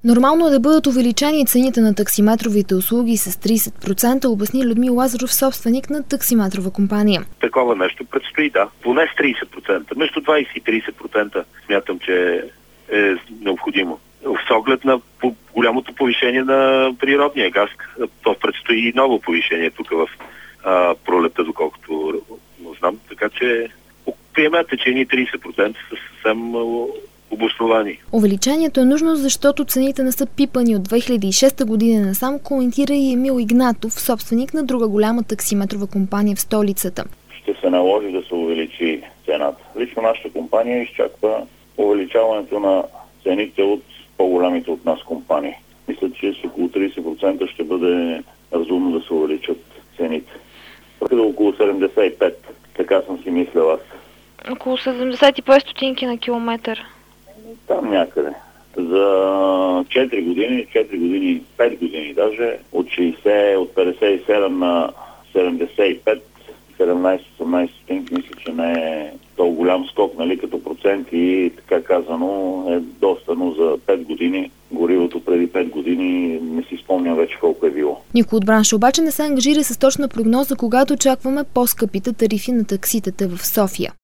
Нормално е да бъдат увеличени цените на таксиметровите услуги с 30%, обясни Людмил Лазаров, собственик на таксиметрова компания. Такова нещо предстои, да. Поне с 30%. Между 20 и 30% смятам, че е необходимо. С оглед на голямото повишение на природния газ, то предстои и ново повишение тук в пролета, доколкото знам. Така че приемате, че едни 30% са съвсем обосновани. Увеличението е нужно, защото цените не са пипани от 2006 година насам, коментира и Емил Игнатов, собственик на друга голяма таксиметрова компания в столицата. Ще се наложи да се увеличи цената. Лично нашата компания изчаква увеличаването на цените от по-голямите от нас компании. Мисля, че с около 30% ще бъде разумно да се увеличат цените. Около 75, така съм си мислил аз. Около 75 стотинки на километър. Там някъде. За 4 години, 5 години даже, от 60, от 57 на 75, 17-18 стотинки, мисля, че не е толкова голям скок, нали, като процент и така казано е доста, но за 5 години, горивото преди 5 години, не си спомням вече колко е било. Никой от бранша обаче не се ангажира с точна прогноза, когато очакваме по-скъпите тарифи на такситата в София.